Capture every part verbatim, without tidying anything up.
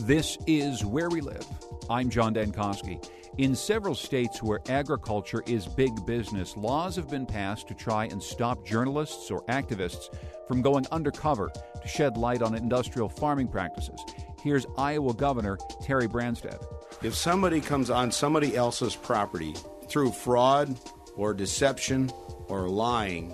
This is Where We Live. I'm John Dankosky. In several states where agriculture is big business, laws have been passed to try and stop journalists or activists from going undercover to shed light on industrial farming practices. Here's Iowa Governor Terry Branstad. If somebody comes on somebody else's property through fraud or deception or lying,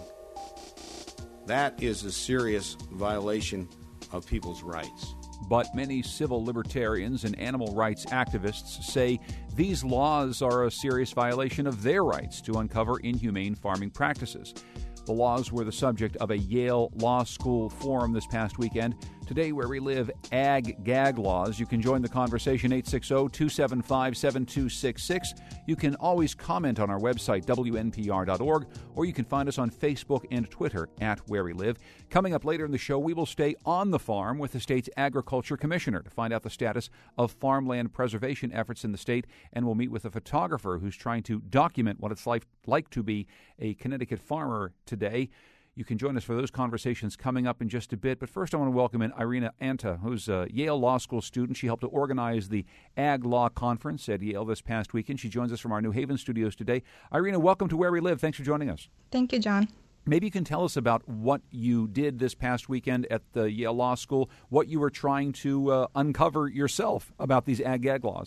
that is a serious violation of people's rights. But many civil libertarians and animal rights activists say these laws are a serious violation of their rights to uncover inhumane farming practices. The laws were the subject of a Yale Law School forum this past weekend. Today, Where We Live, Ag-Gag laws. You can join the conversation, eight six zero, two seven five, seven two six six. You can always comment on our website, W N P R dot org, or you can find us on Facebook and Twitter at Where We Live. Coming up later in the show, we will stay on the farm with the state's agriculture commissioner to find out the status of farmland preservation efforts in the state, and we'll meet with a photographer who's trying to document what it's like, like to be a Connecticut farmer today. You can join us for those conversations coming up in just a bit. But first, I want to welcome in Irina Anta, who's a Yale Law School student. She helped to organize the Ag Law Conference at Yale this past weekend. She joins us from our New Haven studios today. Irina, welcome to Where We Live. Thanks for joining us. Thank you, John. Maybe you can tell us about what you did this past weekend at the Yale Law School, what you were trying to uh, uncover yourself about these Ag-Gag laws.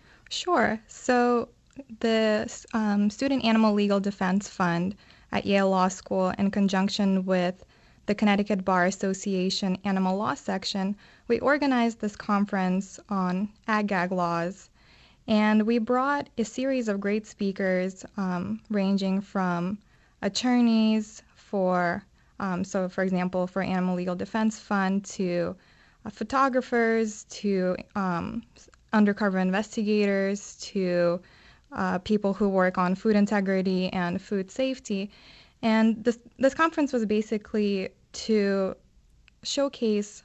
Sure. So the um, Student Animal Legal Defense Fund at Yale Law School, in conjunction with the Connecticut Bar Association Animal Law Section, we organized this conference on Ag-Gag laws. And we brought a series of great speakers um, ranging from attorneys for, um, so for example, for Animal Legal Defense Fund, to uh, photographers, to um, undercover investigators, to Uh, people who work on food integrity and food safety. And this this conference was basically to showcase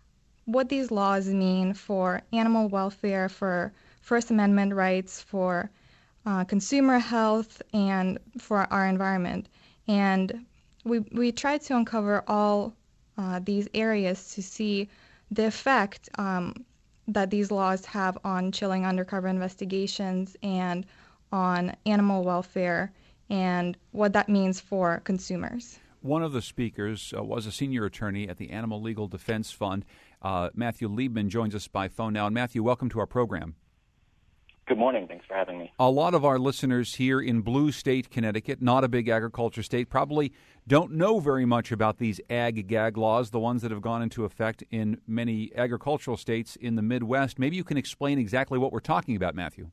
what these laws mean for animal welfare, for First Amendment rights, for uh, consumer health, and for our environment. And we, we tried to uncover all uh, these areas to see the effect um, that these laws have on chilling undercover investigations and on animal welfare and what that means for consumers. One of the speakers uh, was a senior attorney at the Animal Legal Defense Fund. Uh, Matthew Liebman joins us by phone now. And Matthew, welcome to our program. Good morning. Thanks for having me. A lot of our listeners here in Blue State, Connecticut, not a big agriculture state, probably don't know very much about these ag-gag laws, the ones that have gone into effect in many agricultural states in the Midwest. Maybe you can explain exactly what we're talking about, Matthew.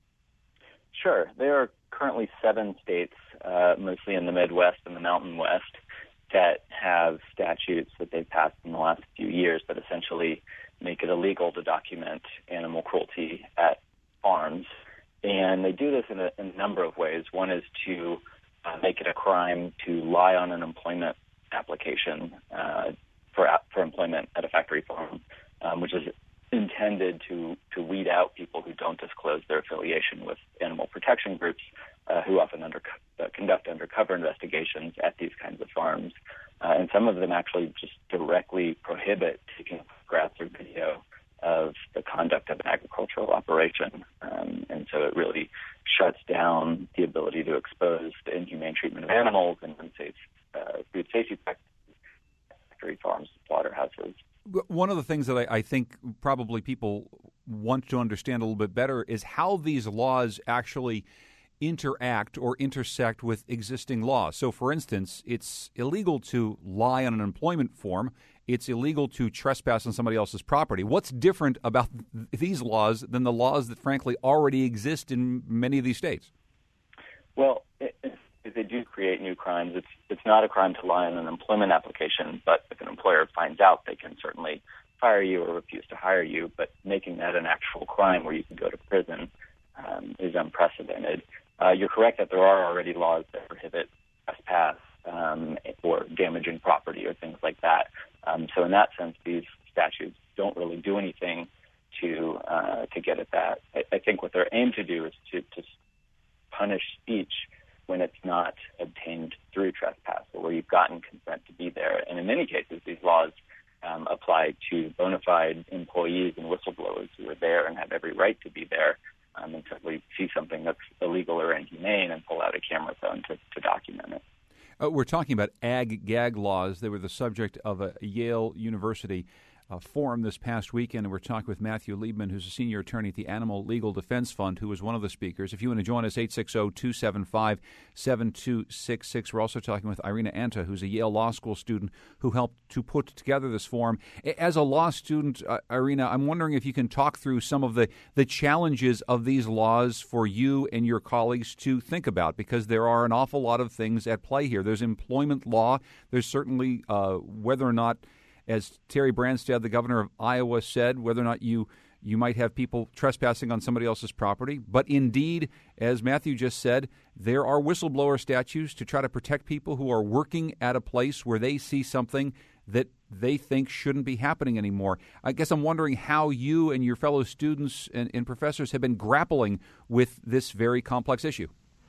Sure. There are currently seven states, uh, mostly in the Midwest and the Mountain West, that have statutes that they've passed in the last few years that essentially make it illegal to document animal cruelty at farms. And they do this in a, in a number of ways. One is to uh, make it a crime to lie on an employment application uh, for for employment at a factory farm, um, which is intended to, to weed out people who don't disclose their affiliation with animal protection groups, uh, who often under, uh, conduct undercover investigations at these kinds of farms. Uh, and some of them actually just directly prohibit taking photographs or video of the conduct of an agricultural operation. Um, and so it really shuts down the ability to expose the inhumane treatment of animals and unsafe uh, food safety practices at factory farms, slaughterhouses. One of the things that I, I think probably people want to understand a little bit better is how these laws actually interact or intersect with existing laws. So, for instance, it's illegal to lie on an employment form. It's illegal to trespass on somebody else's property. What's different about th- these laws than the laws that, frankly, already exist in many of these states? Well, it, it, they do create new crimes. It's it's not a crime to lie on an employment application, but if an employer finds out, they can certainly fire you or refuse to hire you. But making that an actual crime where you can go to prison um, is unprecedented. Uh, you're correct that there are already laws that prohibit trespass um, or damaging property or things like that. Um, so in that sense, these statutes don't really do anything to uh, to get at that. I, I think what they're aimed to do is to, to punish speech when it's not obtained through trespass or where you've gotten consent to be there. And in many cases, these laws um, apply to bona fide employees and whistleblowers who are there and have every right to be there, um, and simply see something that's illegal or inhumane and pull out a camera phone to, to document it. Uh, we're talking about ag-gag laws. They were the subject of a Yale University uh, forum this past weekend, and we're talking with Matthew Liebman, who's a senior attorney at the Animal Legal Defense Fund, who was one of the speakers. If you want to join us, eight six zero, two seven five, seven two six six. We're also talking with Irina Anta, who's a Yale Law School student who helped to put together this forum. As a law student, uh, Irina, I'm wondering if you can talk through some of the, the challenges of these laws for you and your colleagues to think about, because there are an awful lot of things at play here. There's employment law. There's certainly uh, whether or not, as Terry Branstad, the governor of Iowa, said, whether or not you you might have people trespassing on somebody else's property. But indeed, as Matthew just said, there are whistleblower statutes to try to protect people who are working at a place where they see something that they think shouldn't be happening anymore. I guess I'm wondering how you and your fellow students and, and professors have been grappling with this very complex issue.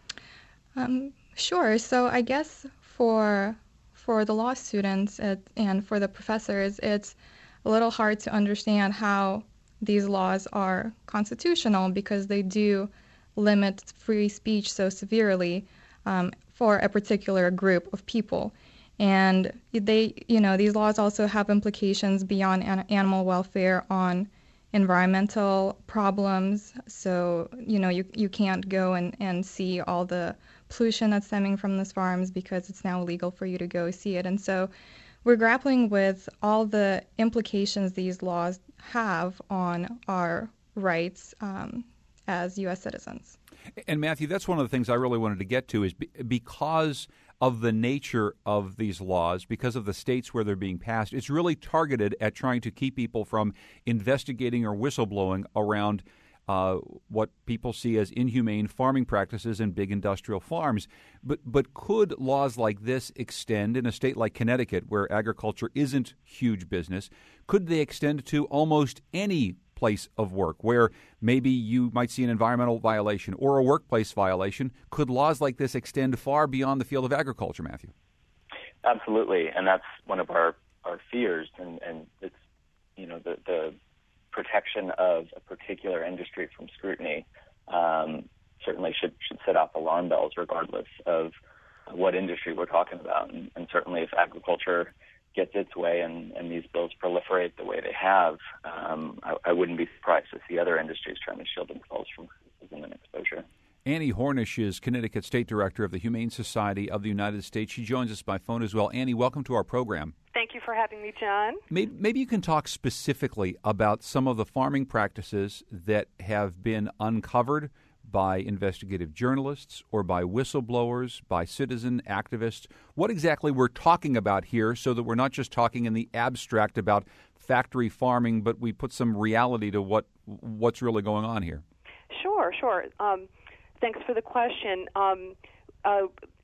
Um, sure. So I guess for for the law students it, and for the professors, it's a little hard to understand how these laws are constitutional, because they do limit free speech so severely um, for a particular group of people. And they, you know, these laws also have implications beyond an- animal welfare on environmental problems. So, you know, you you can't go and, and see all the pollution that's stemming from these farms because it's now illegal for you to go see it. And so we're grappling with all the implications these laws have on our rights um, as U S citizens. And Matthew, that's one of the things I really wanted to get to, is be, because of the nature of these laws, because of the states where they're being passed, it's really targeted at trying to keep people from investigating or whistleblowing around uh, what people see as inhumane farming practices in big industrial farms. But but could laws like this extend in a state like Connecticut, where agriculture isn't huge business? Could they extend to almost any place of work where maybe you might see an environmental violation or a workplace violation? Could laws like this extend far beyond the field of agriculture, Matthew? Absolutely, and that's one of our, our fears, and, and it's, you know, the, the protection of a particular industry from scrutiny um, certainly should, should set off alarm bells regardless of what industry we're talking about, and, and certainly if agriculture gets its way and, and these bills proliferate the way they have, um, I, I wouldn't be surprised to see other industries trying to shield themselves from criticism and exposure. Annie Hornish is Connecticut State Director of the Humane Society of the United States. She joins us by phone as well. Annie, welcome to our program. Thank you for having me, John. Maybe, maybe you can talk specifically about some of the farming practices that have been uncovered by investigative journalists or by whistleblowers, by citizen activists. What exactly we're talking about here, so that we're not just talking in the abstract about factory farming, but we put some reality to what what's really going on here. Sure, sure. Um, thanks for the question. Um, uh,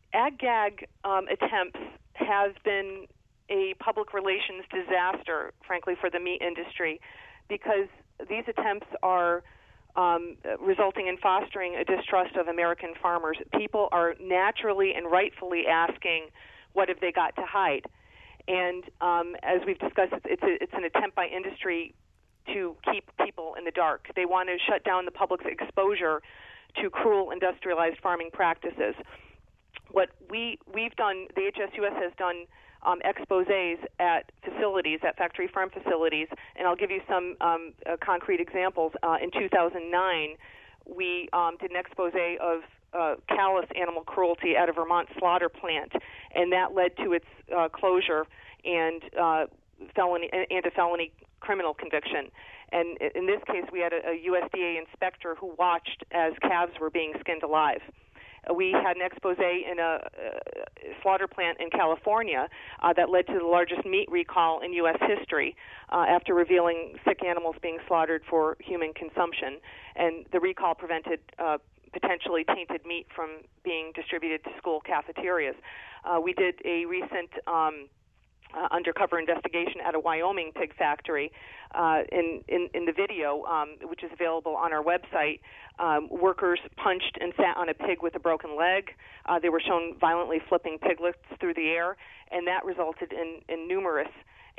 ag-gag um, attempts have been a public relations disaster, frankly, for the meat industry, because these attempts are Um, resulting in fostering a distrust of American farmers. People are naturally and rightfully asking, what have they got to hide? And um, as we've discussed, it's, a, it's an attempt by industry to keep people in the dark. They want to shut down the public's exposure to cruel industrialized farming practices. What we, we've done, the H S U S has done Um, exposés at facilities, at factory farm facilities, and I'll give you some um, uh, concrete examples. Uh, in two thousand nine, we um, did an expose of uh, callous animal cruelty at a Vermont slaughter plant, and that led to its uh, closure and uh, felony and a felony criminal conviction. And in this case, we had a, a U S D A inspector who watched as calves were being skinned alive. We had an expose in a, a slaughter plant in California uh, that led to the largest meat recall in U S history uh, after revealing sick animals being slaughtered for human consumption. And the recall prevented uh, potentially tainted meat from being distributed to school cafeterias. Uh, we did a recent um, Uh, undercover investigation at a Wyoming pig factory. Uh, in, in, in the video, um, which is available on our website, um, workers punched and sat on a pig with a broken leg. Uh, they were shown violently flipping piglets through the air, and that resulted in, in numerous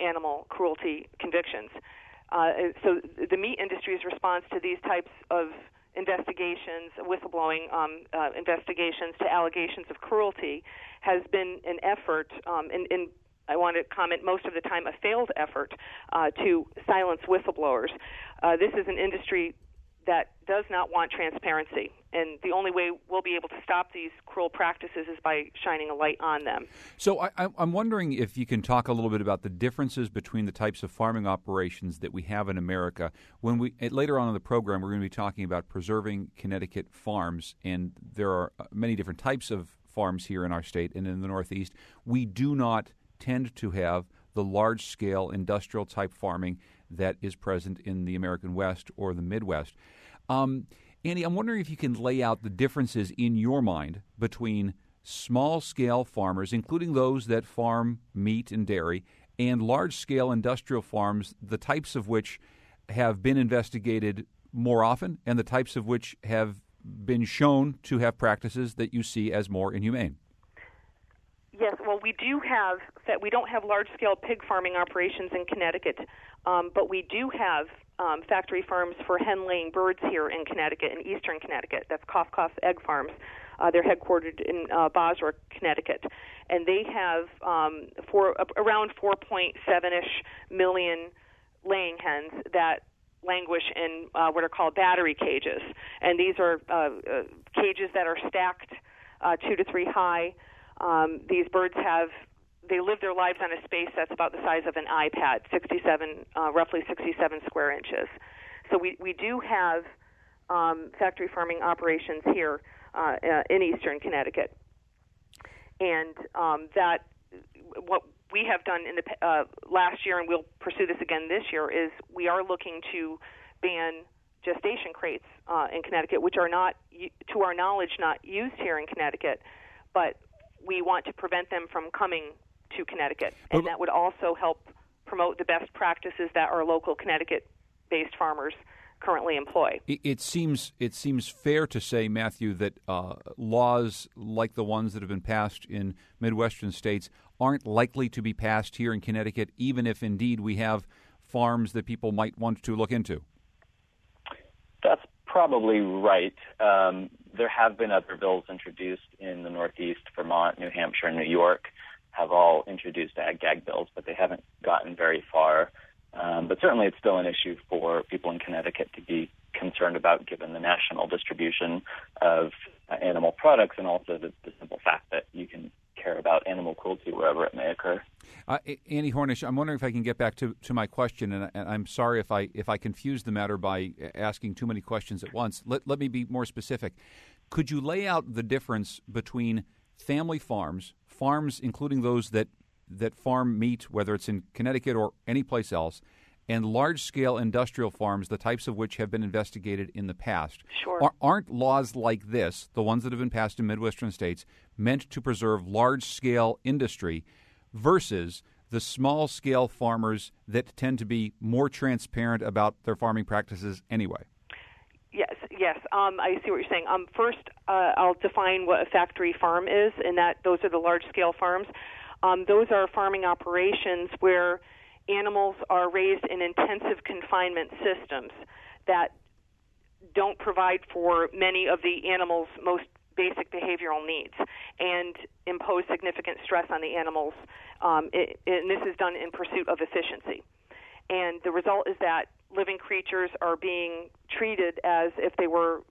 animal cruelty convictions. Uh, so the meat industry's response to these types of investigations, whistleblowing um, uh, investigations to allegations of cruelty, has been an effort, um, and, and I want to comment most of the time a failed effort uh, to silence whistleblowers. Uh, this is an industry that does not want transparency, and the only way we'll be able to stop these cruel practices is by shining a light on them. So I, I'm wondering if you can talk a little bit about the differences between the types of farming operations that we have in America. When we later on in the program, we're going to be talking about preserving Connecticut farms, and there are many different types of farms here in our state and in the Northeast. We do not tend to have the large-scale industrial-type farming that is present in the American West or the Midwest. Um, Andy, I'm wondering if you can lay out the differences in your mind between small-scale farmers, including those that farm meat and dairy, and large-scale industrial farms, the types of which have been investigated more often and the types of which have been shown to have practices that you see as more inhumane. Yes, well, we do have, we don't have large-scale pig farming operations in Connecticut, um, but we do have um, factory farms for hen-laying birds here in Connecticut, in eastern Connecticut. That's Cough Cough Egg Farms. Uh, they're headquartered in uh, Bosworth, Connecticut, and they have um, four, uh, around four point seven-ish million laying hens that languish in uh, what are called battery cages, and these are uh, uh, cages that are stacked uh, two to three high. Um, these birds have, they live their lives on a space that's about the size of an iPad, sixty-seven, uh, roughly sixty-seven square inches. So we, we do have um, factory farming operations here uh, uh, in eastern Connecticut. And um, that, what we have done in the uh, last year, and we'll pursue this again this year, is we are looking to ban gestation crates uh, in Connecticut, which are not, to our knowledge, not used here in Connecticut, but we want to prevent them from coming to Connecticut, and that would also help promote the best practices that our local Connecticut-based farmers currently employ. It, it seems it seems fair to say, Matthew, that uh, laws like the ones that have been passed in Midwestern states aren't likely to be passed here in Connecticut, even if indeed we have farms that people might want to look into. That's probably right. Um, there have been other bills introduced in the Northeast. Vermont, New Hampshire, and New York have all introduced ag-gag bills, but they haven't gotten very far. Um, but certainly it's still an issue for people in Connecticut to be concerned about, given the national distribution of uh, animal products, and also the, the simple fact that you can care about animal cruelty wherever it may occur. Uh, Andy Hornish, I'm wondering if I can get back to, to my question, and, I, and I'm sorry if I if I confused the matter by asking too many questions at once. Let, let me be more specific. Could you lay out the difference between family farms, farms including those that, that farm meat, whether it's in Connecticut or any place else, and large-scale industrial farms, the types of which have been investigated in the past? Sure. Are, aren't laws like this, the ones that have been passed in Midwestern states, meant to preserve large-scale industry versus the small-scale farmers that tend to be more transparent about their farming practices anyway? Yes, yes. Um, I see what you're saying. Um, first, uh, I'll define what a factory farm is, and that those are the large-scale farms. Um, those are farming operations where animals are raised in intensive confinement systems that don't provide for many of the animals' most basic behavioral needs and impose significant stress on the animals. Um, it, and this is done in pursuit of efficiency. And the result is that living creatures are being treated as if they were,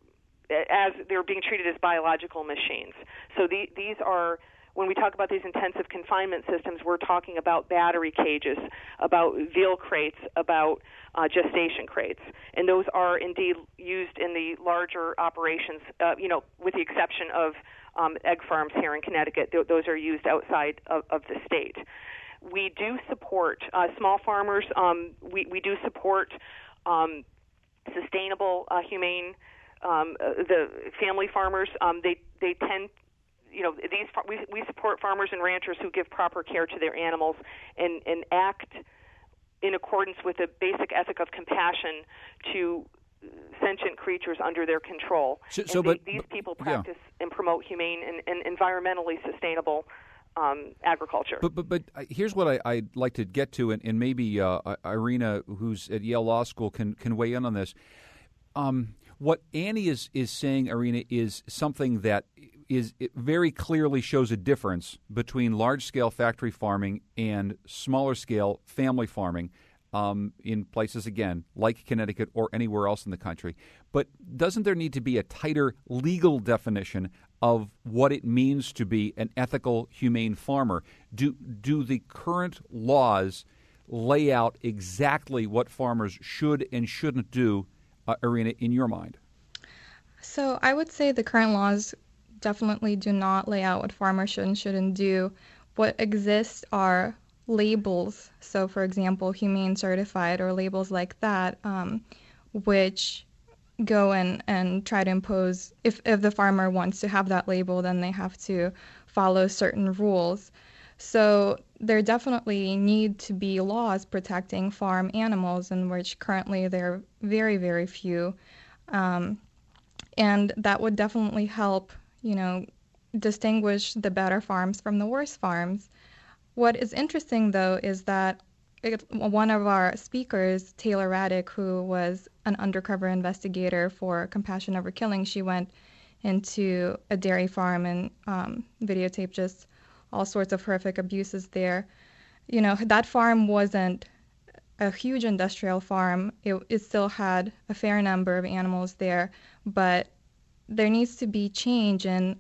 as they're being treated as biological machines. So the, these are, when we talk about these intensive confinement systems, we're talking about battery cages, about veal crates, about uh, gestation crates. And those are indeed used in the larger operations, uh, you know, with the exception of um, egg farms here in Connecticut. Th- those are used outside of, of the state. We do support uh, small farmers. Um, we, we do support um, sustainable, uh, humane, um, uh, the family farmers. Um, they they tend, you know, these we we support farmers and ranchers who give proper care to their animals and, and act in accordance with a basic ethic of compassion to sentient creatures under their control. So, and so they, but, these people but, practice yeah. and promote humane and, and environmentally sustainable um, agriculture. But but but here's what I, I'd like to get to, and, and maybe uh, Irina, who's at Yale Law School, can can weigh in on this. Um, what Annie is is saying, Irina, is something that is it very clearly shows a difference between large-scale factory farming and smaller-scale family farming um, in places, again, like Connecticut or anywhere else in the country. But doesn't there need to be a tighter legal definition of what it means to be an ethical, humane farmer? Do, do the current laws lay out exactly what farmers should and shouldn't do, uh, Irina, in your mind? So I would say the current laws definitely do not lay out what farmers should and shouldn't do. What exists are labels. So, for example, humane certified or labels like that, um, which go and, and try to impose, if, if the farmer wants to have that label, then they have to follow certain rules. So there definitely need to be laws protecting farm animals, in which currently there are very, very few. Um, and that would definitely help, you know, distinguish the better farms from the worse farms. What is interesting, though, is that it, one of our speakers, Taylor Raddick, who was an undercover investigator for Compassion Over Killing, she went into a dairy farm and um, videotaped just all sorts of horrific abuses there. You know, that farm wasn't a huge industrial farm. It, it still had a fair number of animals there, but there needs to be change in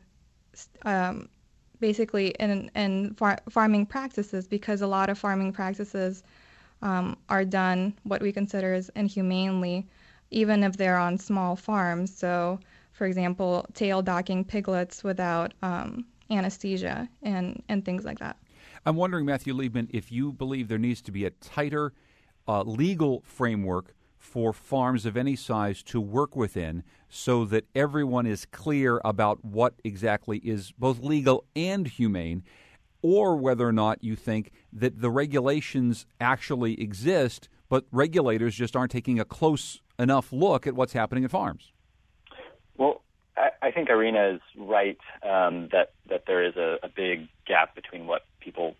um, basically in, in far, farming practices, because a lot of farming practices um, are done what we consider as inhumanely, even if they're on small farms. So, for example, tail docking piglets without um, anesthesia and, and things like that. I'm wondering, Matthew Liebman, if you believe there needs to be a tighter uh, legal framework for farms of any size to work within, so that everyone is clear about what exactly is both legal and humane, or whether or not you think that the regulations actually exist, but regulators just aren't taking a close enough look at what's happening at farms. Well, I, I think Irina is right um, that, that there is a, a big gap between what people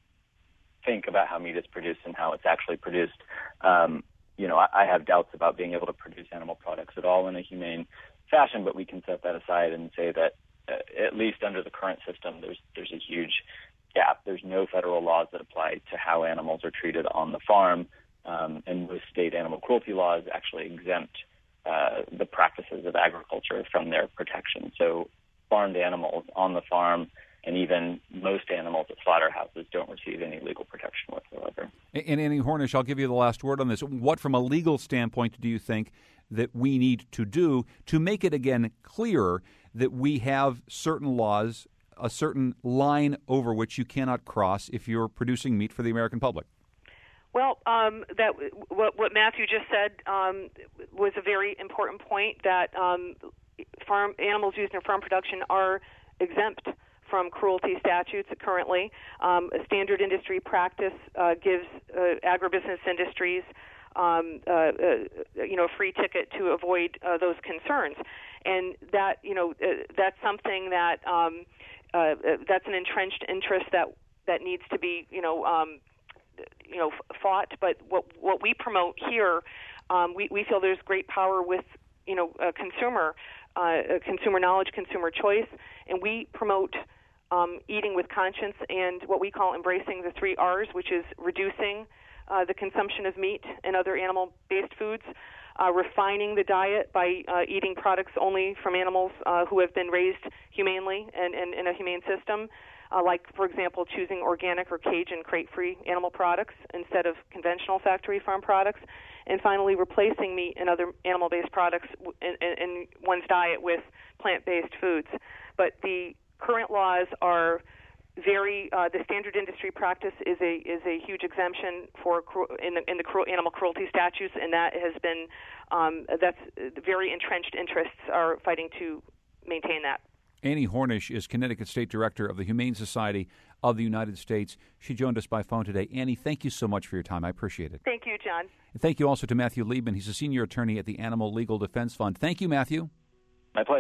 think about how meat is produced and how it's actually produced. Um, You know, I have doubts about being able to produce animal products at all in a humane fashion, but we can set that aside and say that uh, at least under the current system, there's there's a huge gap. There's no federal laws that apply to how animals are treated on the farm, um, and most state animal cruelty laws actually exempt uh, the practices of agriculture from their protection. So farmed animals on the farm and even most animals at slaughterhouses don't receive any legal protection whatsoever. And Annie Hornish, I'll give you the last word on this. What, from a legal standpoint, do you think that we need to do to make it, again, clearer that we have certain laws, a certain line over which you cannot cross if you're producing meat for the American public? Well, um, that what, what Matthew just said um, was a very important point, that um, farm animals used in farm production are exempt from cruelty statutes currently. Um, a standard industry practice uh, gives uh, agribusiness industries um, uh, uh, you know, a free ticket to avoid uh, those concerns. And that, you know, uh, that's something that, um, uh, that's an entrenched interest that, that needs to be, you know, um, you know, fought. But what, what we promote here, um, we, we feel there's great power with, you know, a consumer, uh, consumer knowledge, consumer choice, and we promote Um, eating with conscience and what we call embracing the three R's, which is reducing uh, the consumption of meat and other animal-based foods, uh, refining the diet by uh, eating products only from animals uh, who have been raised humanely and, and in a humane system, uh, like, for example, choosing organic or cage and crate-free animal products instead of conventional factory farm products, and finally replacing meat and other animal-based products in, in, in one's diet with plant-based foods. But the current laws are very. Uh, the standard industry practice is a is a huge exemption for cru- in the in the cru- animal cruelty statutes, and that has been um, that's very entrenched interests are fighting to maintain that. Annie Hornish is Connecticut State Director of the Humane Society of the United States. She joined us by phone today. Annie, thank you so much for your time. I appreciate it. Thank you, John. And thank you also to Matthew Liebman. He's a senior attorney at the Animal Legal Defense Fund. Thank you, Matthew. My pleasure.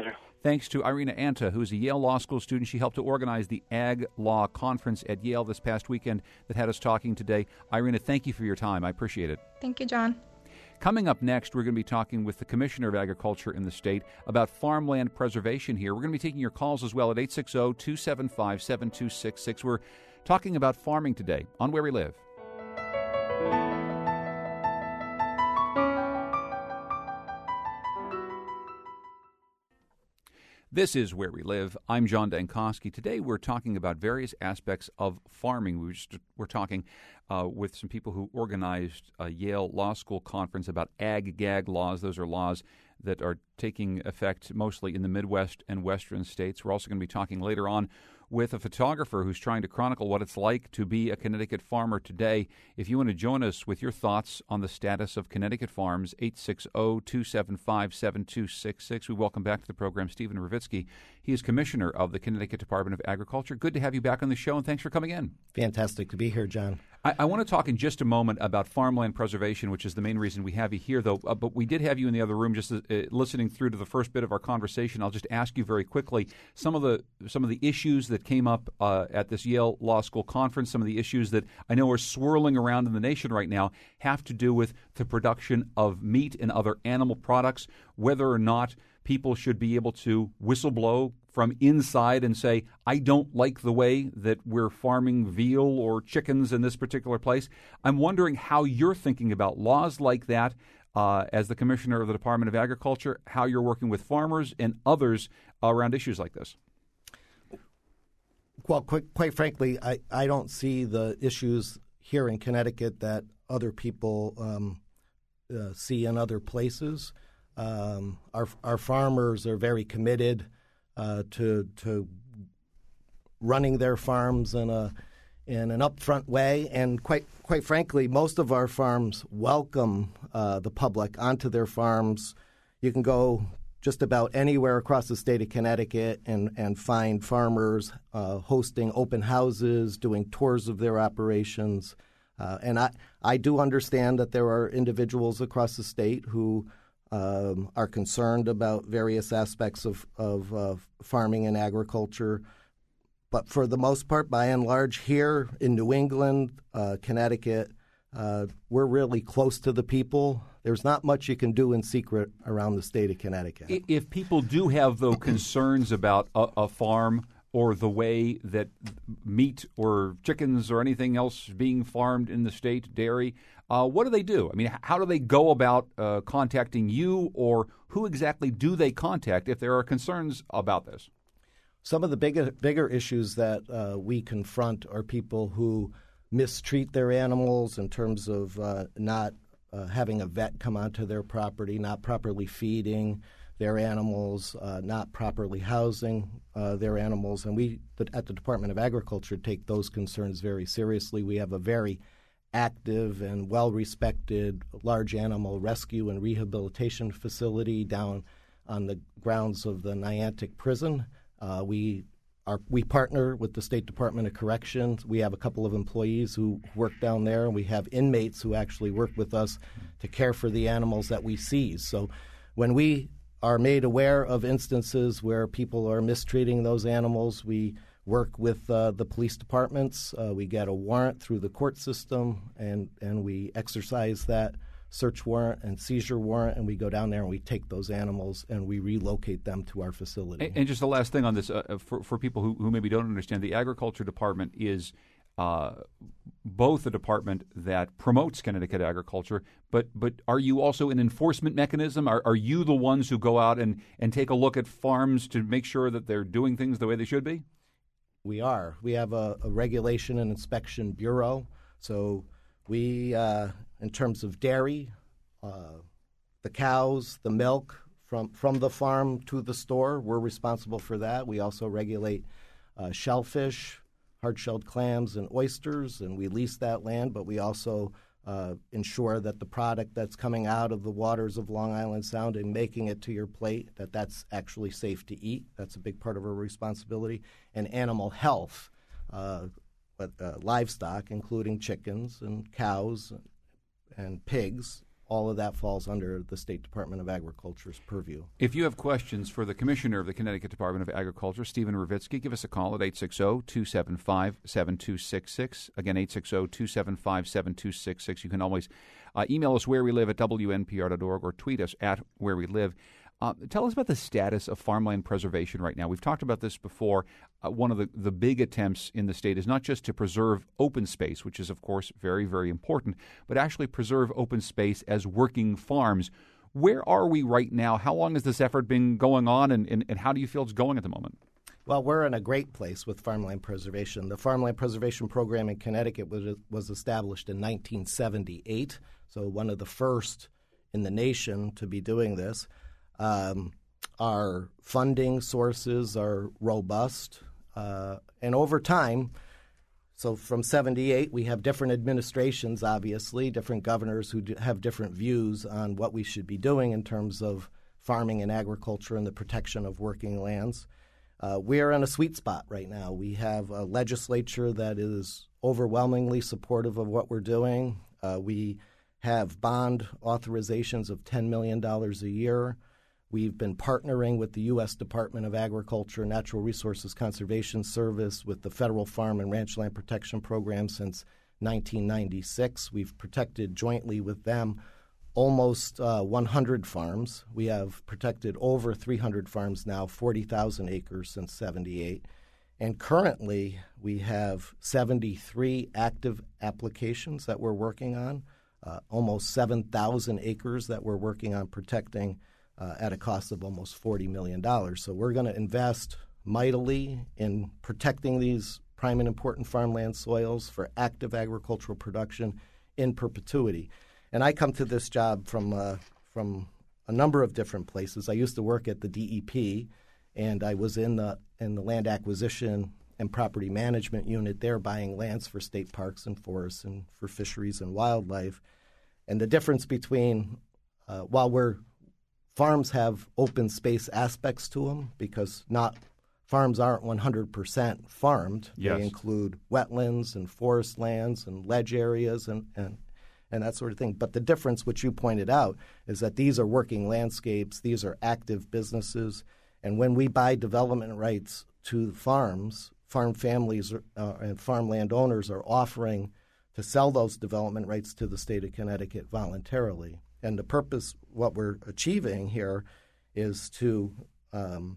Thanks to Irina Anta, who's a Yale Law School student. She helped to organize the Ag Law Conference at Yale this past weekend that had us talking today. Irina, thank you for your time. I appreciate it. Thank you, John. Coming up next, we're going to be talking with the Commissioner of Agriculture in the state about farmland preservation here. We're going to be taking your calls as well at eight six zero, two seven five, seven two six six. We're talking about farming today on Where We Live. This is Where We Live. I'm John Dankosky. Today we're talking about various aspects of farming. We were, just, we're talking uh, with some people who organized a Yale Law School conference about ag-gag laws. Those are laws that are taking effect mostly in the Midwest and Western states. We're also going to be talking later on with a photographer who's trying to chronicle what it's like to be a Connecticut farmer today. If you want to join us with your thoughts on the status of Connecticut farms, eight six zero, two seven five, seven two six six. We welcome back to the program Stephen Ravitsky. He is Commissioner of the Connecticut Department of Agriculture. Good to have you back on the show, and thanks for coming in. Fantastic to be here, John. I, I want to talk in just a moment about farmland preservation, which is the main reason we have you here, though. Uh, but we did have you in the other room just uh, listening through to the first bit of our conversation. I'll just ask you very quickly some of the some of the issues that came up uh, at this Yale Law School conference. Some of the issues that I know are swirling around in the nation right now have to do with the production of meat and other animal products, whether or not people should be able to whistleblow from inside and say, I don't like the way that we're farming veal or chickens in this particular place. I'm wondering how you're thinking about laws like that uh, as the Commissioner of the Department of Agriculture, how you're working with farmers and others around issues like this. Well, quite, quite frankly, I, I don't see the issues here in Connecticut that other people um, uh, see in other places. Um, our our farmers are very committed uh, to to running their farms in a in an upfront way, and quite quite frankly, most of our farms welcome uh, the public onto their farms. You can go just about anywhere across the state of Connecticut and and find farmers uh, hosting open houses, doing tours of their operations, uh, and I I do understand that there are individuals across the state who Um, are concerned about various aspects of, of uh, farming and agriculture. But for the most part, by and large, here in New England, uh, Connecticut, uh, we're really close to the people. There's not much you can do in secret around the state of Connecticut. If people do have, though, concerns about a, a farm or the way that meat or chickens or anything else being farmed in the state, dairy, uh, what do they do? I mean, how do they go about uh, contacting you, or who exactly do they contact if there are concerns about this? Some of the bigger, bigger issues that uh, we confront are people who mistreat their animals in terms of uh, not uh, having a vet come onto their property, not properly feeding their animals, uh, not properly housing uh, their animals. And we, at the Department of Agriculture, take those concerns very seriously. We have a very active and well-respected large animal rescue and rehabilitation facility down on the grounds of the Niantic Prison. Uh, we are we partner with the State Department of Corrections. We have a couple of employees who work down there, and we have inmates who actually work with us to care for the animals that we seize. So when we are made aware of instances where people are mistreating those animals, we work with uh, the police departments. Uh, we get a warrant through the court system, and, and we exercise that search warrant and seizure warrant, and we go down there and we take those animals and we relocate them to our facility. And, and just the last thing on this, uh, for, for people who, who maybe don't understand, the Agriculture Department is uh, both a department that promotes Connecticut agriculture, but but are you also an enforcement mechanism? Are, are you the ones who go out and, and take a look at farms to make sure that they're doing things the way they should be? We are. We have a, a regulation and inspection bureau. So we, uh, in terms of dairy, uh, the cows, the milk from, from the farm to the store, we're responsible for that. We also regulate uh, shellfish, hard-shelled clams, and oysters, and we lease that land, but we also uh, ensure that the product that's coming out of the waters of Long Island Sound and making it to your plate, that that's actually safe to eat. That's a big part of our responsibility. And animal health, uh, but, uh, livestock, including chickens and cows and pigs, all of that falls under the State Department of Agriculture's purview. If you have questions for the Commissioner of the Connecticut Department of Agriculture, Stephen Ravitsky, give us a call at eight six zero, two seven five, seven two six six. Again, eight six zero, two seven five, seven two six six. You can always uh, email us where we live at W N P R dot org or tweet us at where we live. Uh, tell us about the status of farmland preservation right now. We've talked about this before. Uh, one of the, the big attempts in the state is not just to preserve open space, which is, of course, very, very important, but actually preserve open space as working farms. Where are we right now? How long has this effort been going on, and, and, and how do you feel it's going at the moment? Well, we're in a great place with farmland preservation. The Farmland Preservation Program in Connecticut was, was established in nineteen seventy-eight, so one of the first in the nation to be doing this. Um, our funding sources are robust, uh, and over time, so from seventy-eight, we have different administrations, obviously, different governors who do have different views on what we should be doing in terms of farming and agriculture and the protection of working lands. Uh, we are in a sweet spot right now. We have a legislature that is overwhelmingly supportive of what we're doing. Uh, we have bond authorizations of ten million dollars a year. We've been partnering with the U S Department of Agriculture, Natural Resources Conservation Service, with the Federal Farm and Ranch Land Protection Program since nineteen ninety-six. We've protected jointly with them almost uh, one hundred farms. We have protected over three hundred farms now, forty thousand acres since seventy-eight. And currently, we have seventy-three active applications that we're working on, uh, almost seven thousand acres that we're working on protecting uh, at a cost of almost forty million dollars. So we're going to invest mightily in protecting these prime and important farmland soils for active agricultural production in perpetuity. And I come to this job from uh, from a number of different places. I used to work at the D E P, and I was in the in the land acquisition and property management unit there, buying lands for state parks and forests and for fisheries and wildlife. And the difference between uh, while we're farms have open space aspects to them, because not farms aren't one hundred percent farmed. Yes. They include wetlands and forest lands and ledge areas and, and and that sort of thing. But the difference, which you pointed out, is that these are working landscapes, these are active businesses, and when we buy development rights to farms, farm families uh, and farm landowners are offering to sell those development rights to the state of Connecticut voluntarily. And the purpose, what we're achieving here, is to um,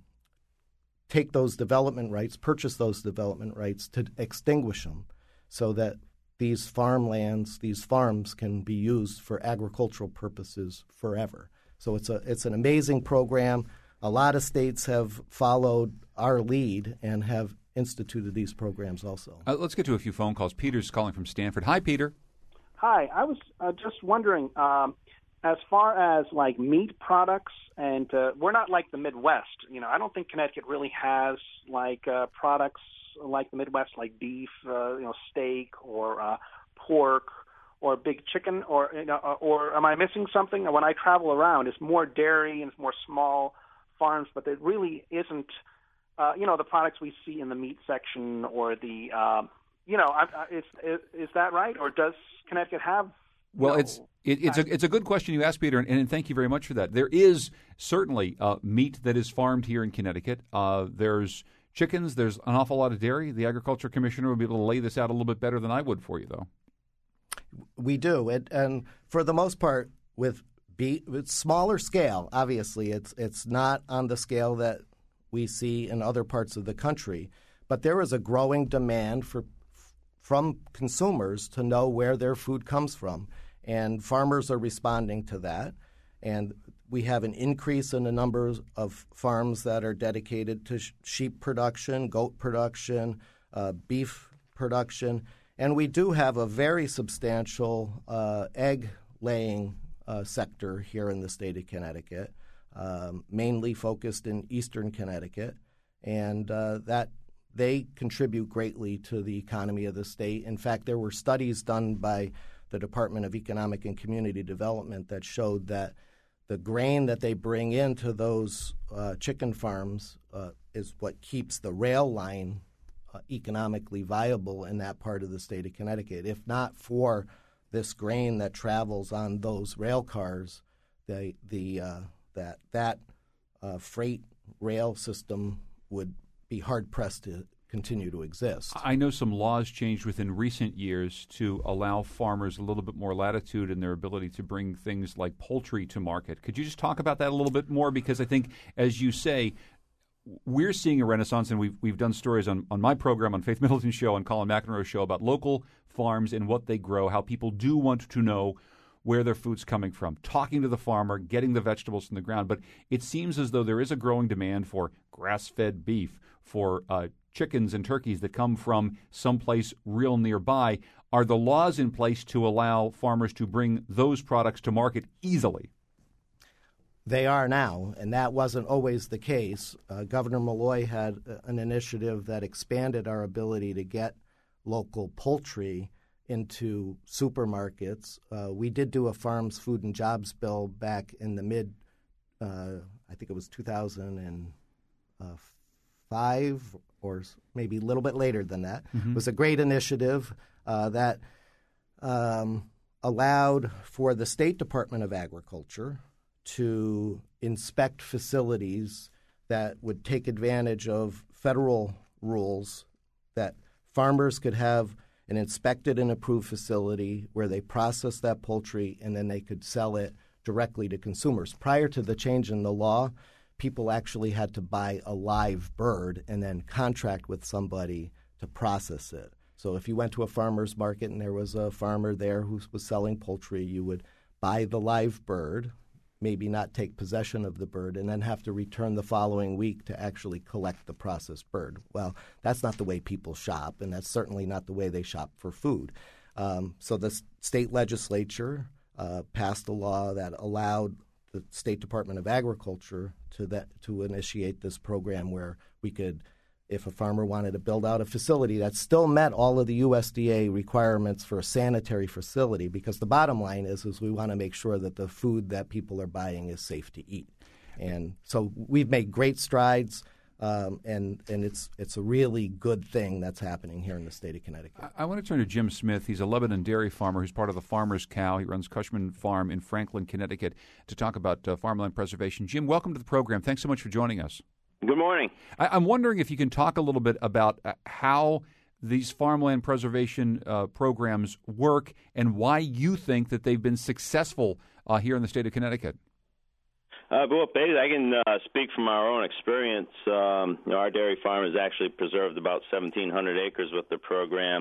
take those development rights, purchase those development rights, to extinguish them so that these farmlands, these farms can be used for agricultural purposes forever. So it's a it's an amazing program. A lot of states have followed our lead and have instituted these programs also. Uh, let's get to a few phone calls. Peter's calling from Stanford. Hi, Peter. Hi. I was uh, just wondering, um, as far as like meat products, and uh, we're not like the Midwest. You know, I don't think Connecticut really has like uh, products like the Midwest, like beef, uh, you know, steak, or uh, pork, or big chicken, or you know, or am I missing something? When I travel around, it's more dairy and it's more small farms, but there really isn't, uh, you know, the products we see in the meat section or the, um, you know, I, I, is, is is that right, or does Connecticut have? Well, know, it's it, it's a it's a good question you asked, Peter, and, and thank you very much for that. There is certainly uh, meat that is farmed here in Connecticut. Uh, there's chickens. There's an awful lot of dairy. The Agriculture Commissioner would be able to lay this out a little bit better than I would for you, though. We do, and, and for the most part, with beef, with smaller scale, obviously, it's it's not on the scale that we see in other parts of the country. But there is a growing demand for from consumers to know where their food comes from, and farmers are responding to that. And we have an increase in the numbers of farms that are dedicated to sh- sheep production, goat production, uh, beef production. And we do have a very substantial uh, egg-laying uh, sector here in the state of Connecticut, um, mainly focused in eastern Connecticut, and uh, that they contribute greatly to the economy of the state. In fact, there were studies done by the Department of Economic and Community Development that showed that the grain that they bring into those uh, chicken farms uh, is what keeps the rail line uh, economically viable in that part of the state of Connecticut. If not for this grain that travels on those rail cars, the the uh, that that uh, freight rail system would be hard pressed to continue to exist. I know some laws changed within recent years to allow farmers a little bit more latitude in their ability to bring things like poultry to market. Could you just talk about that a little bit more? Because I think, as you say, we're seeing a renaissance, and we've, we've done stories on, on my program, on Faith Middleton's show, on Colin McEnroe's show about local farms and what they grow, how people do want to know where their food's coming from, talking to the farmer, getting the vegetables from the ground. But it seems as though there is a growing demand for grass-fed beef, for uh, chickens and turkeys that come from someplace real nearby. Are the laws in place to allow farmers to bring those products to market easily? They are now, and that wasn't always the case. Uh, Governor Malloy had an initiative that expanded our ability to get local poultry into supermarkets. Uh, we did do a Farms, Food, and Jobs bill back in the mid, uh, I think it was two thousand five or maybe a little bit later than that. Mm-hmm. It was a great initiative uh, that um, allowed for the State Department of Agriculture to inspect facilities that would take advantage of federal rules, that farmers could have an inspected and approved facility where they process that poultry and then they could sell it directly to consumers. Prior to the change in the law, people actually had to buy a live bird and then contract with somebody to process it. So if you went to a farmer's market and there was a farmer there who was selling poultry, you would buy the live bird, maybe not take possession of the bird, and then have to return the following week to actually collect the processed bird. Well, that's not the way people shop, and that's certainly not the way they shop for food. Um, so the state legislature uh, passed a law that allowed the State Department of Agriculture to that to initiate this program where we could, if a farmer wanted to build out a facility that still met all of the U S D A requirements for a sanitary facility, because the bottom line is, is we want to make sure that the food that people are buying is safe to eat. And so we've made great strides, um, and and it's it's a really good thing that's happening here in the state of Connecticut. I, I want to turn to Jim Smith. He's a Lebanon dairy farmer who's part of the Farmer's Cow. He runs Cushman Farm in Franklin, Connecticut, to talk about uh, farmland preservation. Jim, welcome to the program. Thanks so much for joining us. Good morning. I, I'm wondering if you can talk a little bit about uh, how these farmland preservation uh, programs work and why you think that they've been successful uh, here in the state of Connecticut. Uh, well, basically, I can uh, speak from our own experience. Um, you know, our dairy farm has actually preserved about seventeen hundred acres with the program,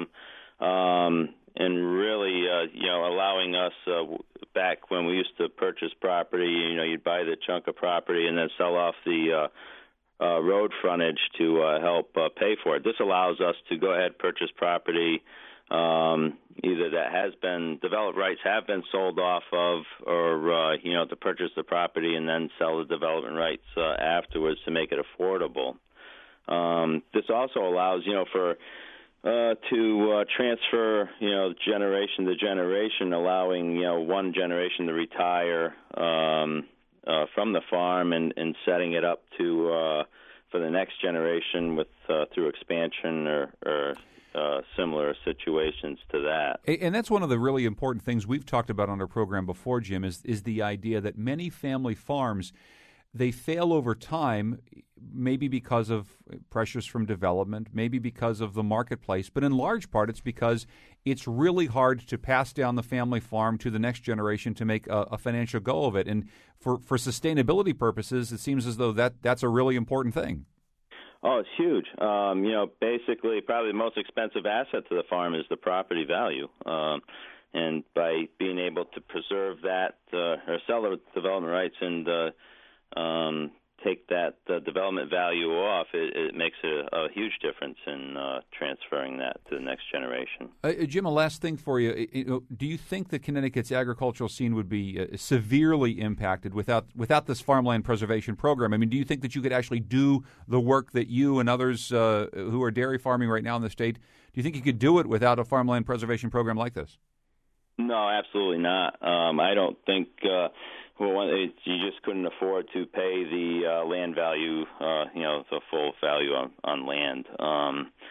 um, and really, uh, you know, allowing us uh, back when we used to purchase property, you know, you'd buy the chunk of property and then sell off the uh, uh, road frontage to uh, help uh, pay for it. This allows us to go ahead and purchase property um, either that has been developed rights have been sold off of, or uh, you know, to purchase the property and then sell the development rights uh, afterwards to make it affordable. Um, this also allows, you know, for uh, to uh, transfer, you know, generation to generation, allowing, you know, one generation to retire um, uh, from the farm and, and setting it up to uh, for the next generation with uh, through expansion or. or Uh, similar situations to that. And that's one of the really important things we've talked about on our program before, Jim, is is the idea that many family farms, they fail over time, maybe because of pressures from development, maybe because of the marketplace, but in large part it's because it's really hard to pass down the family farm to the next generation to make a, a financial go of it. And for, for sustainability purposes, it seems as though that that's a really important thing. Oh, it's huge. Um, you know, basically, probably the most expensive asset to the farm is the property value. Um, and by being able to preserve that uh, or sell the development rights and uh, um, take that uh, development value off, it, it makes a, a huge difference in uh, transferring that to the next generation. Uh, Jim, a last thing for you. you know, do you think that Connecticut's agricultural scene would be uh, severely impacted without without this farmland preservation program? I mean, do you think that you could actually do the work that you and others uh, who are dairy farming right now in the state, do you think you could do it without a farmland preservation program like this? No, absolutely not. Um, I don't think uh, well, one, it, you just couldn't afford to pay the uh, land value, uh, you know, the full value on, on land. Um,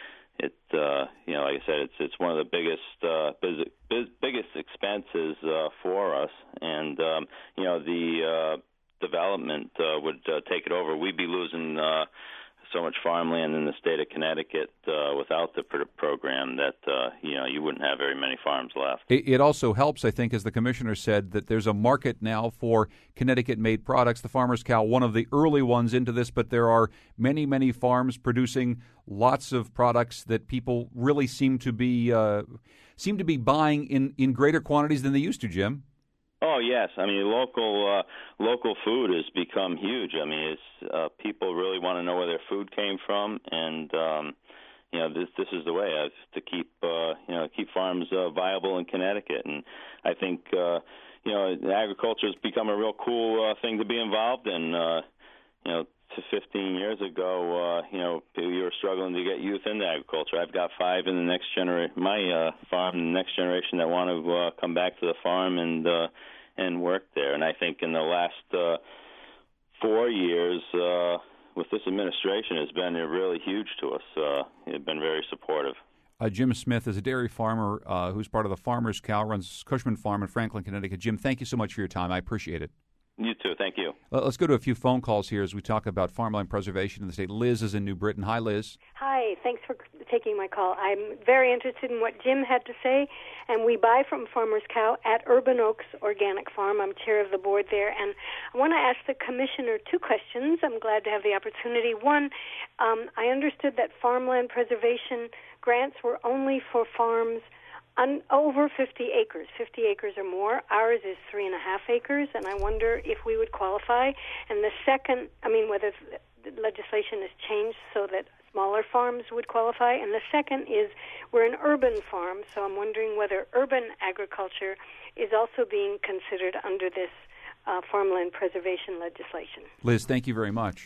it uh, you know, like I said, it's it's one of the biggest uh, biz, biz, biggest expenses uh, for us, and um, you know the uh, development uh, would uh, take it over. We'd be losing uh, so much farmland in the state of Connecticut uh, without the pr- program that uh, you know you wouldn't have very many farms left. It, it also helps, I think, as the commissioner said, that there's a market now for Connecticut-made products. The Farmer's Cow, one of the early ones into this, but there are many, many farms producing lots of products that people really seem to be uh, seem to be buying in, in greater quantities than they used to, Jim. Oh yes, I mean local uh, local food has become huge. I mean, it's uh, people really want to know where their food came from, and um, you know this this is the way uh, to keep uh, you know keep farms uh, viable in Connecticut. And I think uh, you know agriculture has become a real cool uh, thing to be involved in. Uh, you know, to fifteen years ago, uh, you know, we were struggling to get youth into agriculture. I've got five in the next generation, my uh, farm, the next generation that want to uh, come back to the farm and uh, and work there. And I think in the last uh, four years, uh, with this administration, has been really huge to us. Uh, they've been very supportive. Uh, Jim Smith is a dairy farmer uh, who's part of the Farmer's Cow, runs Cushman Farm in Franklin, Connecticut. Jim, thank you so much for your time. I appreciate it. You too. Thank you. Let's go to a few phone calls here as we talk about farmland preservation in the state. Liz is in New Britain. Hi, Liz. Hi. Thanks for taking my call. I'm very interested in what Jim had to say, and we buy from Farmer's Cow at Urban Oaks Organic Farm. I'm chair of the board there, and I want to ask the commissioner two questions. I'm glad to have the opportunity. One, um, I understood that farmland preservation grants were only for farms On over fifty acres, fifty acres or more. Ours is three and a half acres, and I wonder if we would qualify. And the second, I mean, whether the legislation has changed so that smaller farms would qualify. And the second is we're an urban farm, so I'm wondering whether urban agriculture is also being considered under this uh, farmland preservation legislation. Liz, thank you very much.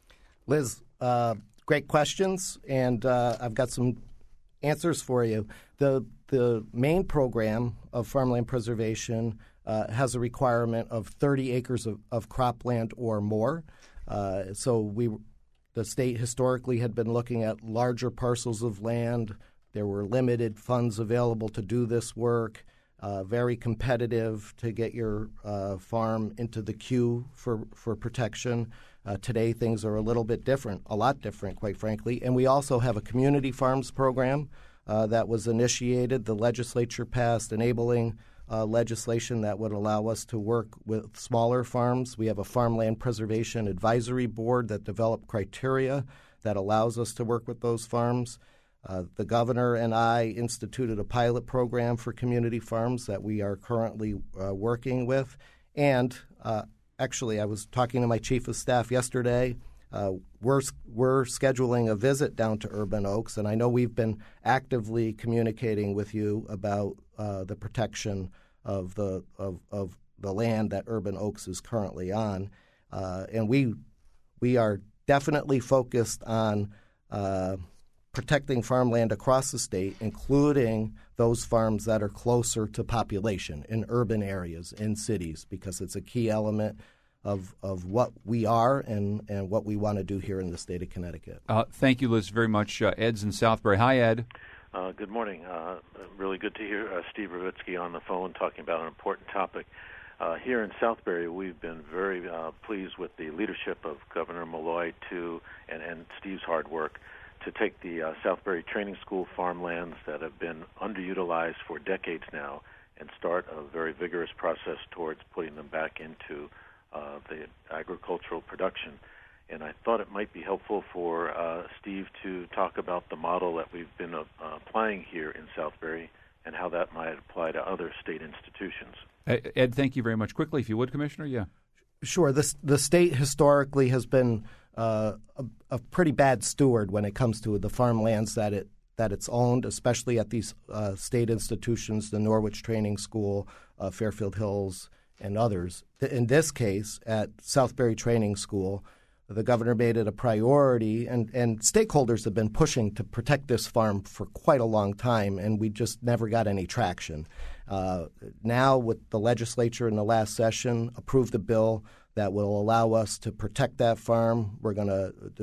Liz, uh, great questions, and uh, I've got some answers for you. The the main program of farmland preservation uh, has a requirement of thirty acres of, of cropland or more. Uh, so we, the state historically had been looking at larger parcels of land. There were limited funds available to do this work. Uh, very competitive to get your uh, farm into the queue for for protection. Uh, today things are a little bit different, a lot different, quite frankly. And we also have a community farms program Uh, that was initiated. The legislature passed enabling uh, legislation that would allow us to work with smaller farms. We have a farmland preservation advisory board that developed criteria that allows us to work with those farms. Uh, the governor and I instituted a pilot program for community farms that we are currently uh, working with. And uh, actually, I was talking to my chief of staff yesterday. Uh, we're we're scheduling a visit down to Urban Oaks, and I know we've been actively communicating with you about uh, the protection of the of, of the land that Urban Oaks is currently on, uh, and we we are definitely focused on uh, protecting farmland across the state, including those farms that are closer to population in urban areas, in cities, because it's a key element of of what we are and, and what we want to do here in the state of Connecticut. Uh, thank you, Liz, very much. Uh, Ed's in Southbury. Hi, Ed. Uh, good morning. Uh, really good to hear uh, Steve Ravitsky on the phone talking about an important topic. Uh, here in Southbury, we've been very uh, pleased with the leadership of Governor Malloy to and, and Steve's hard work to take the uh, Southbury Training School farmlands that have been underutilized for decades now and start a very vigorous process towards putting them back into Uh, the agricultural production. And I thought it might be helpful for uh, Steve to talk about the model that we've been uh, applying here in Southbury and how that might apply to other state institutions. Ed, thank you very much. Quickly, if you would, Commissioner, yeah. Sure. The, the state historically has been uh, a, a pretty bad steward when it comes to the farmlands that it that it's owned, especially at these uh, state institutions, the Norwich Training School, uh, Fairfield Hills, and others. In this case, at Southbury Training School, the governor made it a priority, and, and stakeholders have been pushing to protect this farm for quite a long time, and we just never got any traction. Uh, now, with the legislature in the last session approved a bill that will allow us to protect that farm. We're going to the,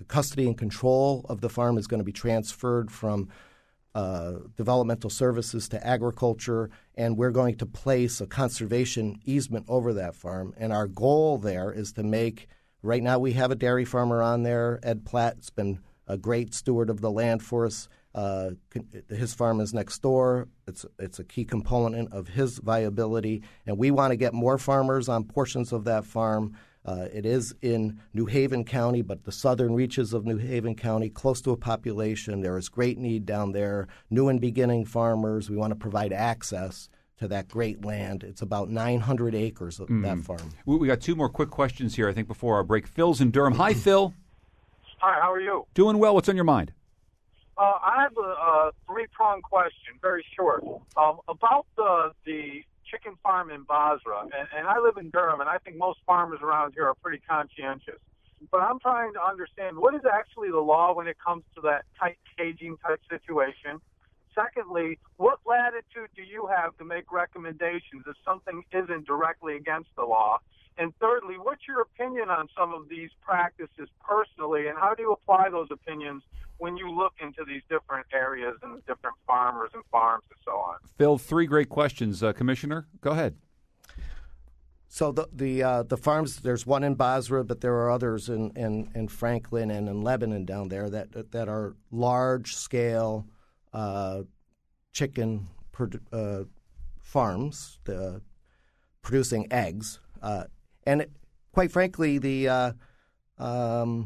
custody and control of the farm is going to be transferred from uh, developmental services to agriculture, and we're going to place a conservation easement over that farm. And our goal there is to make – right now we have a dairy farmer on there, Ed Platt. It's been a great steward of the land for us. Uh, his farm is next door. It's it's a key component of his viability, and we want to get more farmers on portions of that farm. Uh, it is in New Haven County, but the southern reaches of New Haven County, close to a population. There is great need down there. New and beginning farmers. We want to provide access to that great land. It's about nine hundred acres of mm. that farm. We, we got two more quick questions here, I think, before our break. Phil's in Durham. Hi, Phil. Hi, how are you? Doing well. What's on your mind? Uh, I have a, a three-pronged question, very short, um, about the the chicken farm in Basra. And, and I live in Durham, and I think most farmers around here are pretty conscientious. But I'm trying to understand, what is actually the law when it comes to that tight caging type situation? Secondly, what latitude do you have to make recommendations if something isn't directly against the law? And thirdly, what's your opinion on some of these practices personally, and how do you apply those opinions when you look into these different areas and the different farmers and farms and so on? Phil, three great questions. Uh, Commissioner, go ahead. So the the, uh, the farms, there's one in Basra, but there are others in, in, in Franklin and in Lebanon down there that that are large-scale uh, chicken produ- uh, farms uh, producing eggs. Uh, and it, quite frankly, the uh, um,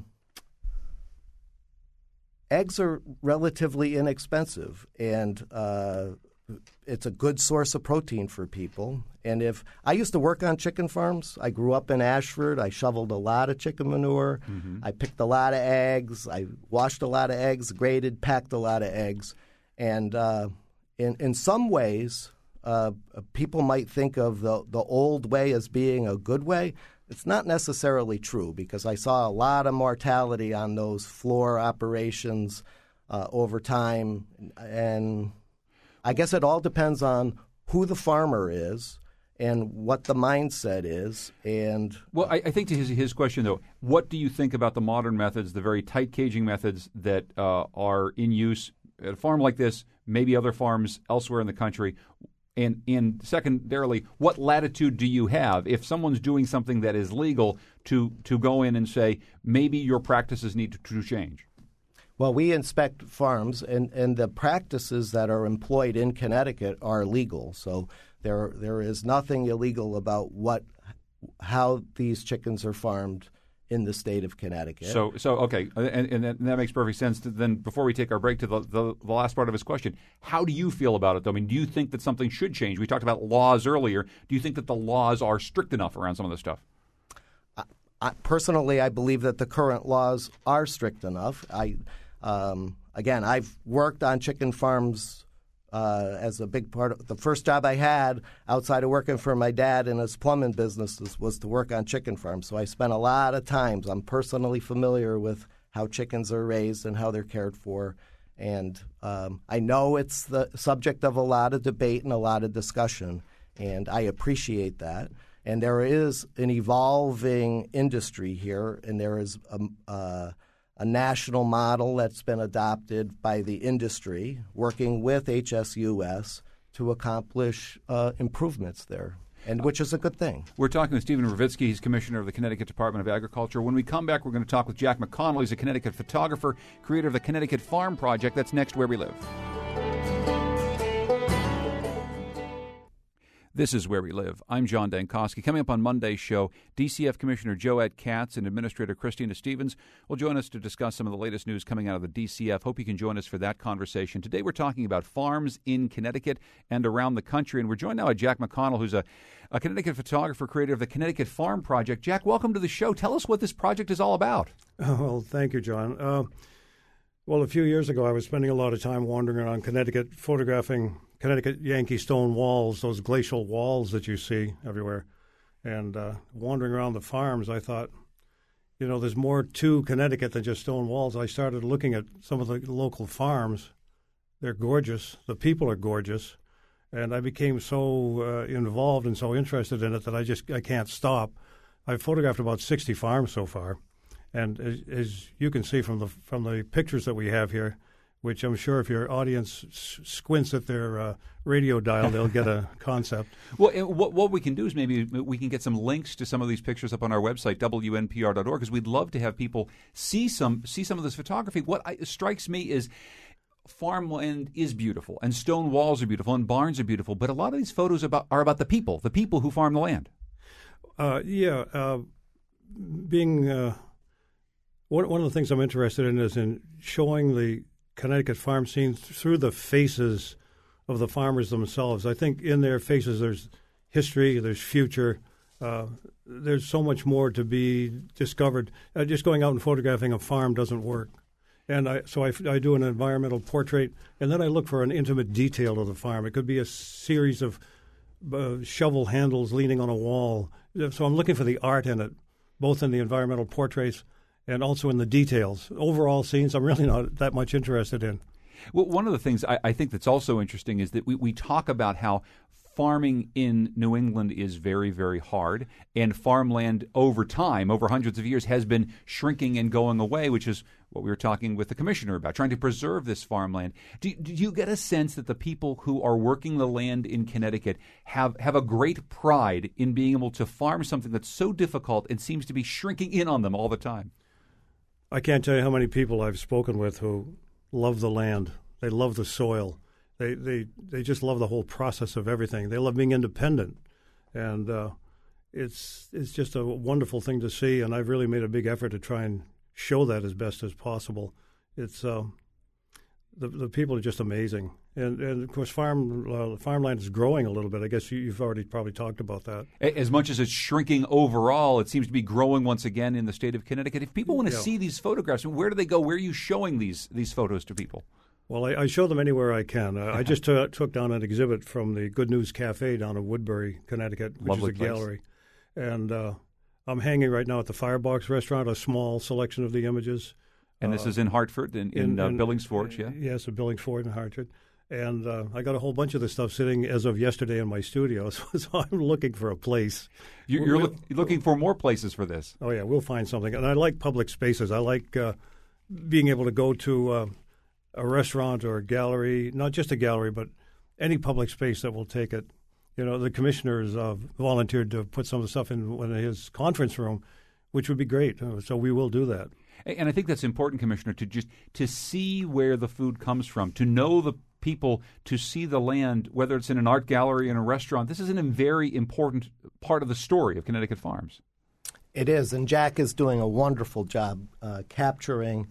eggs are relatively inexpensive, and uh, it's a good source of protein for people. And if I used to work on chicken farms, I grew up in Ashford. I shoveled a lot of chicken manure. Mm-hmm. I picked a lot of eggs. I washed a lot of eggs, graded, packed a lot of eggs. And uh, in in some ways, uh, people might think of the the old way as being a good way. It's not necessarily true, because I saw a lot of mortality on those floor operations uh, over time. And I guess it all depends on who the farmer is and what the mindset is. And well, I, I think to his his question, though, what do you think about the modern methods, the very tight caging methods that uh, are in use at a farm like this, maybe other farms elsewhere in the country? And, and secondarily, what latitude do you have if someone's doing something that is legal to to go in and say, maybe your practices need to, to change? Well, we inspect farms, and, and the practices that are employed in Connecticut are legal. So there there is nothing illegal about what how these chickens are farmed in the state of Connecticut. So, so okay, and, and, that, and that makes perfect sense. Then before we take our break to the, the, the last part of his question, how do you feel about it, though? I mean, do you think that something should change? We talked about laws earlier. Do you think that the laws are strict enough around some of this stuff? I, I, personally, I believe that the current laws are strict enough. I, um, again, I've worked on chicken farms Uh, as a big part of the first job I had outside of working for my dad in his plumbing business was, was to work on chicken farms. So I spent a lot of times. I'm personally familiar with how chickens are raised and how they're cared for. And um, I know it's the subject of a lot of debate and a lot of discussion, and I appreciate that. And there is an evolving industry here, and there is a, uh, a national model that's been adopted by the industry, working with H S U S to accomplish uh, improvements there, and which is a good thing. We're talking with Stephen Ravitsky. He's Commissioner of the Connecticut Department of Agriculture. When we come back, we're going to talk with Jack McConnell. He's a Connecticut photographer, creator of the Connecticut Farm Project. That's next, Where We Live. This is Where We Live. I'm John Dankosky. Coming up on Monday's show, D C F Commissioner Joette Katz and Administrator Christina Stevens will join us to discuss some of the latest news coming out of the D C F. Hope you can join us for that conversation. Today we're talking about farms in Connecticut and around the country, and we're joined now by Jack McConnell, who's a, a Connecticut photographer, creator of the Connecticut Farm Project. Jack, welcome to the show. Tell us what this project is all about. Oh, well, thank you, John. Uh, well, a few years ago, I was spending a lot of time wandering around Connecticut, photographing Connecticut Yankee stone walls, those glacial walls that you see everywhere. And uh, wandering around the farms, I thought, you know, there's more to Connecticut than just stone walls. I started looking at some of the local farms. They're gorgeous. The people are gorgeous. And I became so uh, involved and so interested in it that I just I can't stop. I've photographed about sixty farms so far. And as, as you can see from the from the pictures that we have here, which I'm sure if your audience s- squints at their uh, radio dial, they'll get a concept. Well, what, what we can do is maybe we can get some links to some of these pictures up on our website, W N P R dot org, because we'd love to have people see some see some of this photography. What I, strikes me is farmland is beautiful, and stone walls are beautiful, and barns are beautiful, but a lot of these photos about, are about the people, the people who farm the land. Uh, yeah, uh, being uh, one, one of the things I'm interested in is in showing the Connecticut farm scene through the faces of the farmers themselves. I think in their faces there's history, there's future, uh, there's so much more to be discovered. Uh, just going out and photographing a farm doesn't work. And I, so I, I do an environmental portrait, and then I look for an intimate detail of the farm. It could be a series of uh, shovel handles leaning on a wall. So I'm looking for the art in it, both in the environmental portraits and also in the details. Overall scenes, I'm really not that much interested in. Well, one of the things I, I think that's also interesting is that we, we talk about how farming in New England is very, very hard, and farmland over time, over hundreds of years, has been shrinking and going away, which is what we were talking with the commissioner about, trying to preserve this farmland. Do, do you get a sense that the people who are working the land in Connecticut have, have a great pride in being able to farm something that's so difficult and seems to be shrinking in on them all the time? I can't tell you how many people I've spoken with who love the land. They love the soil. They they they just love the whole process of everything. They love being independent, and uh, it's it's just a wonderful thing to see. And I've really made a big effort to try and show that as best as possible. It's uh, the the people are just amazing, and and of course farm uh, farmland is growing a little bit. I guess you, you've already probably talked about that. As much as it's shrinking overall, it seems to be growing once again in the state of Connecticut. If people want to yeah. see these photographs, where do they go? Where are you showing these these photos to people? Well, I, I show them anywhere I can. Uh, I just t- took down an exhibit from the Good News Cafe down in Woodbury, Connecticut, which Lovely is a place. gallery. And uh, I'm hanging right now at the Firebox restaurant, a small selection of the images. And uh, this is in Hartford, in, in, in, uh, in Billings Forge, yeah? Yes, in Billings Forge in Hartford. And uh, I got a whole bunch of this stuff sitting as of yesterday in my studio, so, so I'm looking for a place. You're, you're we'll, look, looking for more places for this. Oh, yeah, we'll find something. And I like public spaces. I like uh, being able to go to uh, a restaurant or a gallery, not just a gallery, but any public space that will take it. You know, the commissioner has uh, volunteered to put some of the stuff in his conference room, which would be great. So we will do that. And I think that's important, Commissioner, to just to see where the food comes from, to know the people, to see the land, whether it's in an art gallery, in a restaurant. This is a very important part of the story of Connecticut Farms. It is, and Jack is doing a wonderful job uh, capturing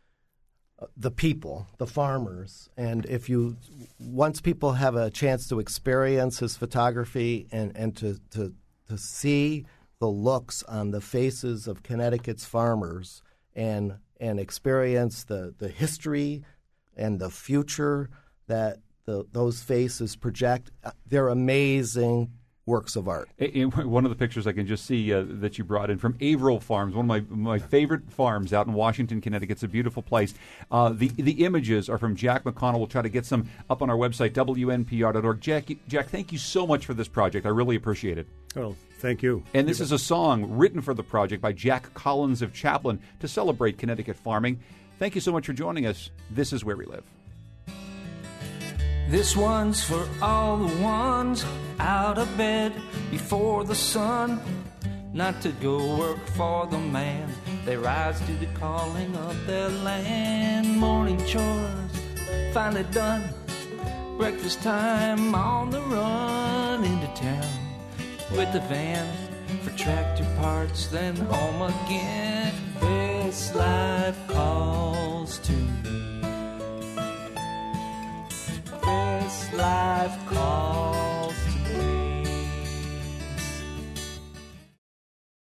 the people, the farmers. And if you, once people have a chance to experience his photography and, and to, to, to see the looks on the faces of Connecticut's farmers and and experience the, the history and the future that the, those faces project, they're amazing works of art. In one of the pictures I can just see uh, that you brought in from Averill Farms, one of my my favorite farms out in Washington, Connecticut. It's a beautiful place. Uh, the the images are from Jack McConnell. We'll try to get some up on our website, W N P R dot org. Jack, Jack, thank you so much for this project. I really appreciate it. Oh, thank you. And this is a song written for the project by Jack Collins of Chaplin to celebrate Connecticut farming. Thank you so much for joining us. This is Where We Live. This one's for all the ones out of bed before the sun, not to go work for the man. They rise to the calling of their land. Morning chores finally done, breakfast time on the run into town with the van for tractor parts, then home again. This life calls to me. This life